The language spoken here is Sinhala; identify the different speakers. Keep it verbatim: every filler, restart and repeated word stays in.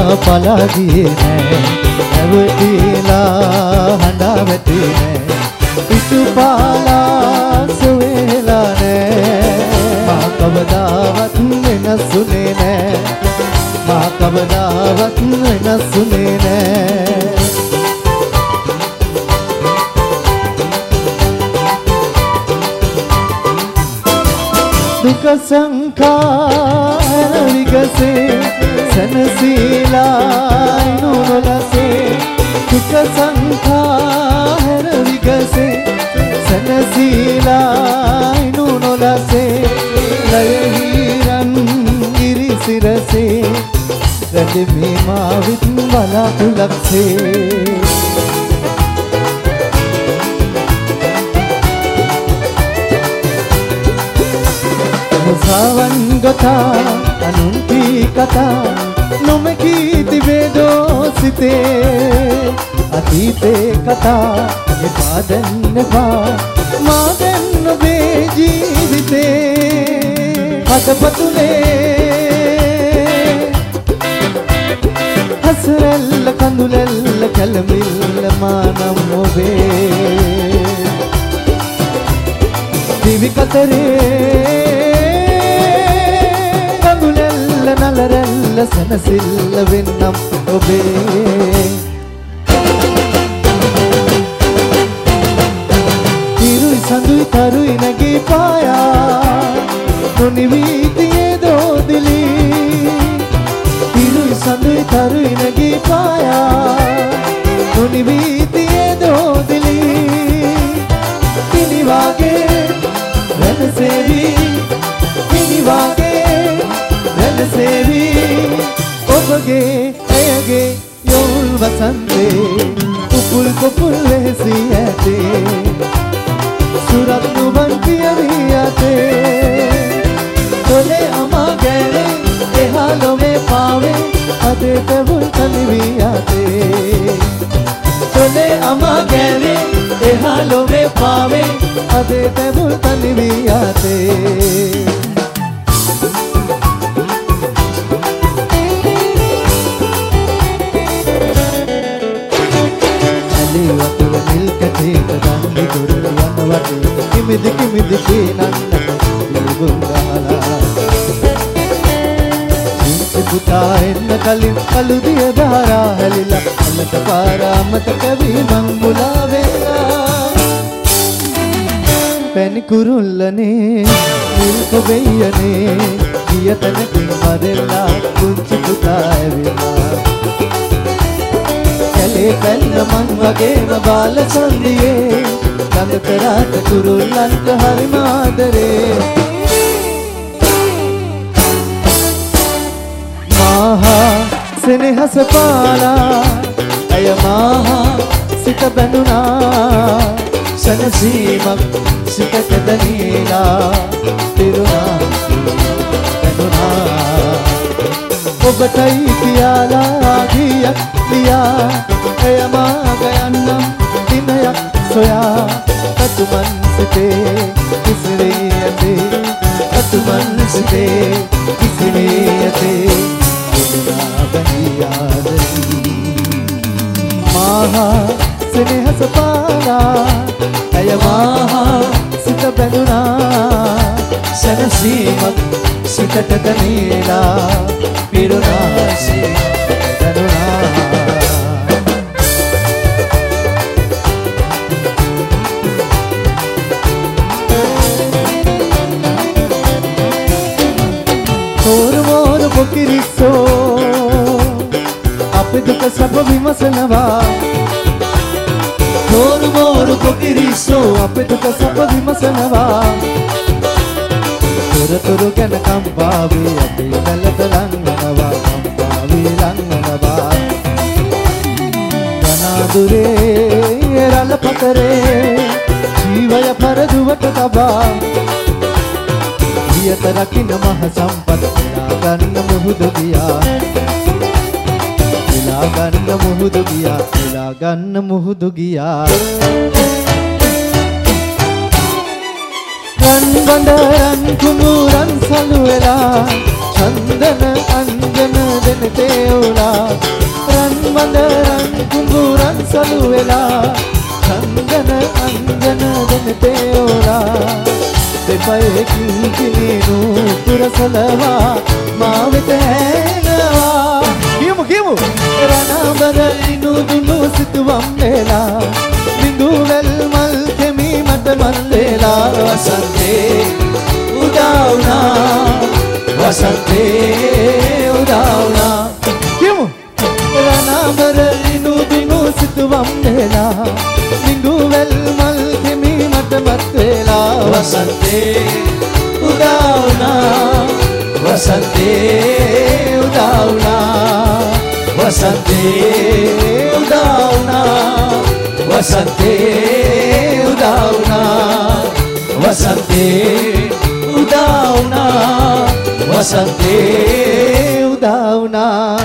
Speaker 1: පලා ගියේ නෑ නැවතිලා හඬා වැටේ නෑ පිටු පාලා සුවේලා නෑ මා කවදාවත් වෙනසුනේ නෑ මා කවදාවත් වෙනසුනේ නෑ දුක සංඛාර විගසේ සනසීලා නුනලසේ දුක සංඛාර විගසේ සනසීලා නුනලසේ ලයහිරන් ඉරිසිරසේ රැඳෙමි මා විත් බලාකුලක්සේ සවන් ගතා අනුන්ති කතා නොමකී තිබේ දෝසිතේ අතීතේ කතා එපා දැන් එපා මා දැන් ඔබේ ජීවිතේ හදපතුලේ හසරල්ල කඳුලල්ල කැළමිල්ල මානම් ඔබේ දිවි කතරේ නලරල්ල සනසිල්ල වෙන්නම් ඔබේ තිරුයි සඳුයි තරුයි නැගී පායා නොනිවීතියේ දෝදිලි තිරුයි සඳුයි තරුයි නැගී පායා නොනිවීතියේ දෝදිලි පිනිවාගේ රැඳසේවි පිනිවාගේ සේවි ඔබගේ ඇයගේ යොවුල් වසන්තේ උපුල් කොපුල් ලෙසී ඇතේ සුරත් නුවන් පියවී ඇතේ තොලේ අමා ගැනේ එහා ලොවේ පාවේ අදේ තැවුල් තනිවී ඇතේ තොලේ අමා ගැනේ එහා ලොවේ පාවේ අදේ තැවුල් තනිවී ඇතේ කිමිදි කිමිදි කීනන්න දුගුණාලා සිංහ පුතා එන්න කලින් කළුදිය ධාරා හැලිලා අලට පාරාමත කවි මං මුලා වෙලා පැණි කුරුල්ලනේ නිල් කොබෙයනේ ගිය තැනකින් මරෙලා කුංචි පුතා ඇවිලා කැලේ පැන්න මං වගේම බාල සන්දියේ කඳ පෙරාට කුරුල්ලන්ට හරිම ආදරේ මාහා සෙනෙහස පාලා අය මාහා සිත බැඳුනා සනසීමක් සිතට දැනීලා පිරුණා බැඳුනා ඔබටයි පියාලා ගියක් ලියා එය මාග යන්නම් දිනයක් සොයා අතුමන් සිතේ කිසිරේ ඇතේ අතුමන් සිතේ කිසිරේ ඇතේ දෙනා බැඳියාදරී මාහා සෙනෙහස පාලා ඇය මාහා සිත බැඳුනා සනසීමක් සිතට දැනීලා පිරුණා සිත දැනුණා කිරිසෝ අපේ දුක සැප විමසනවා තෝරු මෝරු කොකිරිසෝ අපේ දුක සැප විමසනවා තොරතුරු ගැන කම්පාවේ අපේ කලට ලංගනවා කම්පාවේ ලංගනවා ගනාදුරේ රළ පතරේ ජීවය පරදුවට තබා ගියත රකින්න මහ සම්පත් ගන්න මුහුද ගියා වෙලා ගන්න මුහුද ගියා වෙලා ගන්න මුහුද ගියා රන් බඳ රන් කුමුරන් සලු වෙලා චන්දන අංජන දෙන තේවුලා රන් මඳ රන් කුඹුරන් සලු වෙලා චන්දන අංජන දෙන තේවුලා දෙපයේ කිකිනු පුරසලවා මා වෙත හැනවා කියමු කියමු රණබර ඉනු දුනු සිතුවම් වෙලා බිඳු වැල් මල් කෙමි මට මන් වේලා වසන්තේ උදා වුණා වසන්තේ උදා වුණා කියමු රණබර ඉනු දුනු සිතුවම් වෙලා බිඳු වැල් මල් කෙමි මට මත් වේලා වසන්තේ උදා වුණා වසන්තේ උදා වුණා වසන්තේ උදා වුණා වසන්තේ උදා වුණා වසන්තේ උදා වුණා වසන්තේ උදා වුණා